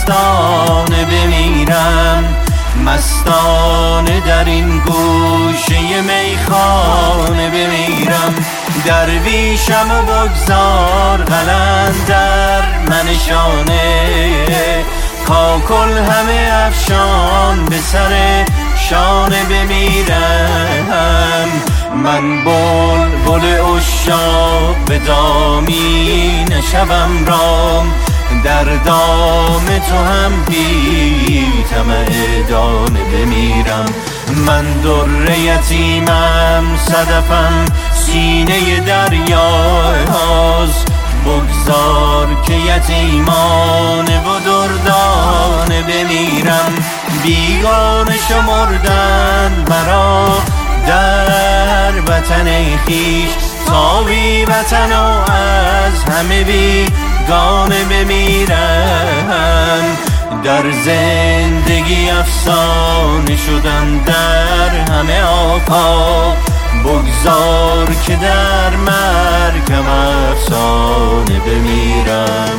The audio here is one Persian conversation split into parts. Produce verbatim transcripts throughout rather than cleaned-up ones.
مستانه بمیرم، مستانه در این گوشه میخانه بمیرم. درویشم و بگذار قلندر منشانه، کاکل همه افشان به سر شانه بمیرم. من بل بل عشاق به دامی نشوم رام، در دام تو هم بی طمع دانه بمیرم. من در یتیمم، صدفم سینه دریاست، بگذار که یتیمانه و دردانه بمیرم. بیگانه شمردن مرا در وطن خویش، تا بی وطن و از همه بیگانه بمیرم. در زندگی افسانه شدم در همه آفاق، بگذار که در مرگم افسانه بمیرم.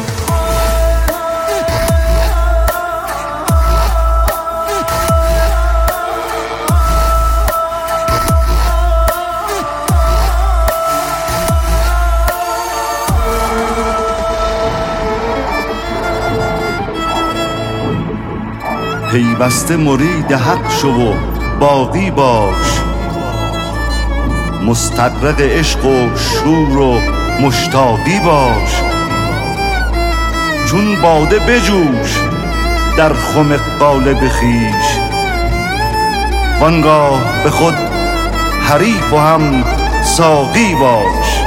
پیوسته مرید حق شو و باقی باش، مستغرق عشق و شور و مشتاقی باش. چون باده بجوش در خم قالب خویش، وانگاه به خود حریف و هم ساقی باش.